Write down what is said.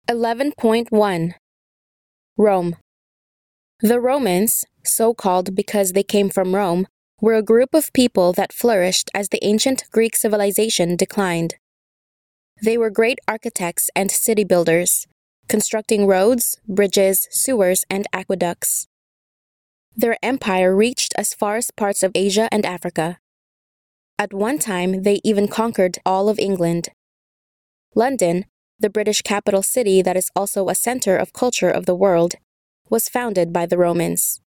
11.1 Rome. The Romans, so called because they came from Rome, were a group of people that flourished as the ancient Greek civilization declined. They were great architects and city builders, constructing roads, bridges, sewers, and aqueducts. Their empire reached as far as parts of Asia and Africa. At one time, they even conquered all of England. London, the British capital city that is also a center of culture of the world, was founded by the Romans.